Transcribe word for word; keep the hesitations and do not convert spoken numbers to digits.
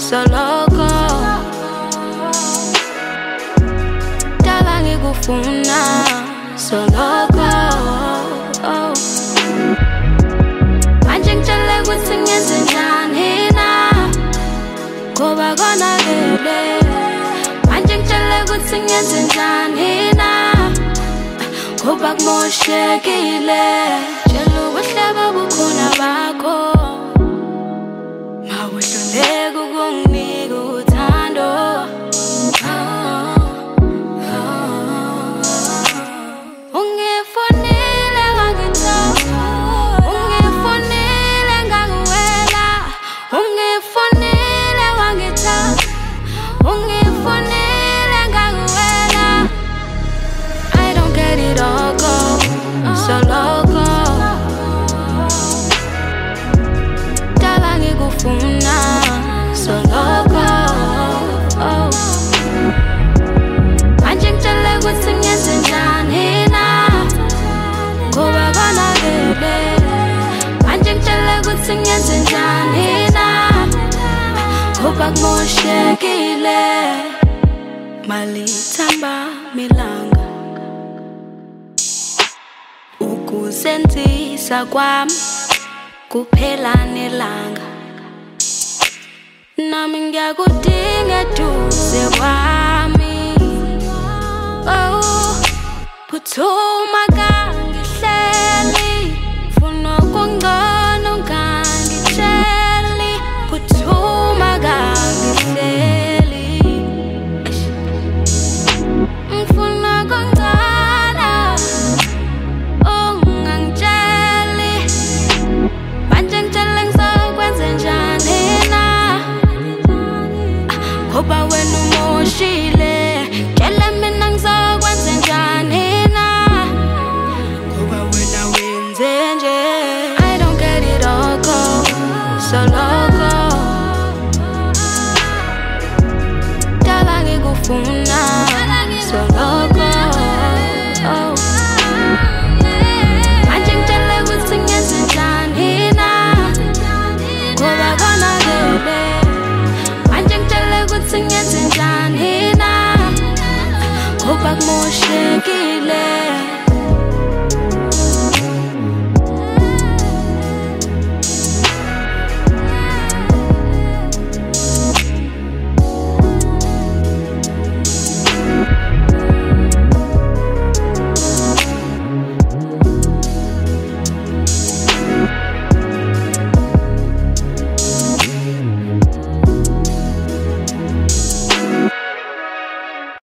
soloko dala ngikufuna soloko manje ngitshele ukuthi ngenze njani na ngoba konakele manje ngitshele ukuthi ngenze njani na ngoba kumoshekile tshela ubuhle bobukhona bakho mawuhluleka ukunginika uthando ungifonile wangithola ungifonile ngakuwela ungifonile wangithola ungifonile ngakuwela I don't get it all go so loco dala ngikufuna so loco manje ngitshele ukuthi ngenze njani na ngoba konakele manje ngitshele ukuthi ngenze njani na ngoba kumoshekile malithamba milanga ukusenzisa kwami kuphela nelanga nami ngiyakudinga eduze kwami oh phuthuma kangihleli funa ukungcono ngangitsheli phuthuma kangihleli ngifuna kungcono ungangitsheli manje ngitshele ngizokwenza njani na ngoba wena umoshile tshela mina ngizokwenza njani na ngoba wena wenze nje I don't get it all go so loco dala ngikufuna so loco manje ngitshele ukuthi ngenze njani na ngoba konakele manje ngitshele ukuthi ngenze njani na ngoba kumoshekile